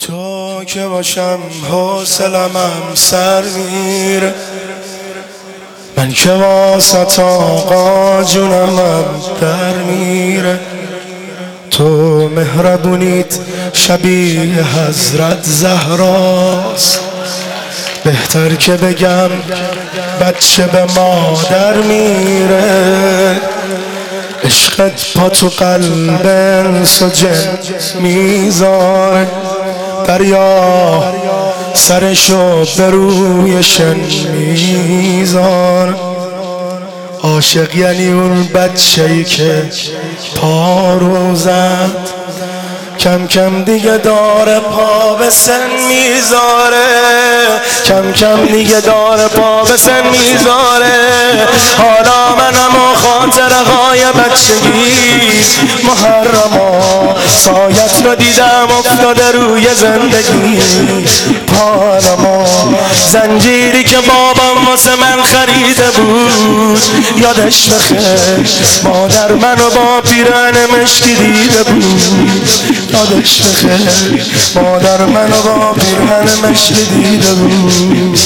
تو که باشم حوصله‌ام سر میره، من که واسه آقا جونم در میره. تو مهربونیت شبیه حضرت زهراست، بهتر که بگم بچه به مادر میره. عشقت پا تو قلب انس و جن میذاره، دریا سرشو به روی شن میذاره. عاشق یعنی اون بچه‌ای که پارو زد، کم کم دیگه داره پا به سن میذاره، کم کم دیگه داره پا به سن میذاره. حالا منم و خاطرهای بچگی محرما، سایت رو دیدم افتاده روی زندگی. پانما زنجیری که بابام واسه من خریده بود، یادش بخیر مادر منو با پیرهن مشکی دیده بود. یادش بخیر مادر منو با پیرهن مشکی دیده بود.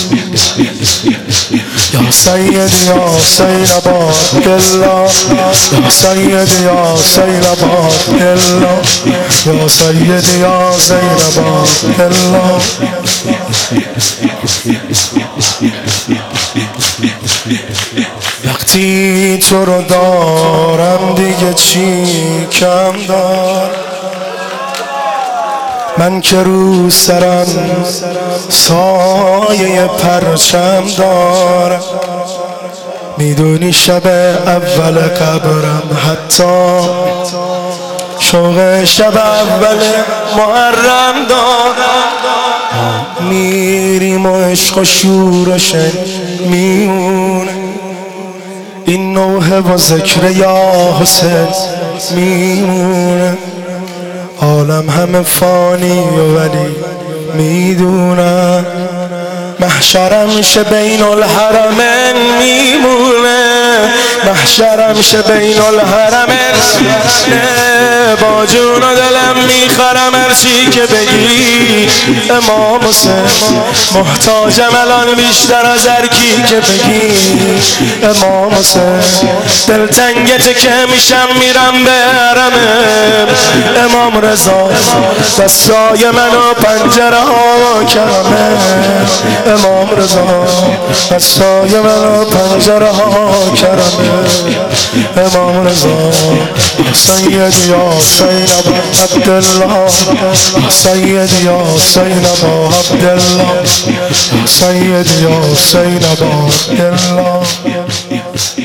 یا سید یا سید عبادالله، یا سید یا سید عبادالله، یا سید یا سید عبادالله. وقتی تو رو دارم دیگه چی کم دار، من که رو سرم سایه پرچم دارم. میدونی شب اول قبرم حتی شوق شب اول محرم دارم. میریم و عشق و شورش میمونه، این نوحه و ذکر یا حسین میمونه. عالم همه فانی ولی میدونم محشرم شه بین الحرمین میمونه، محشرم شه بین الحرمین. با جون و دلم میخرم هرچی که بگی امام حسین، محتاجم الان بیشتر از هر کی که بگی امام حسین. دلتنگت که میشم میرم به حرمم امام رضا، دستای منو پنجره ها کرمه امام رضا، دستای منو پنجره ها کرمه امام رضا. سید یا سید عبدالله، سید یا سید عبدالله، سید یا سید عبدالله.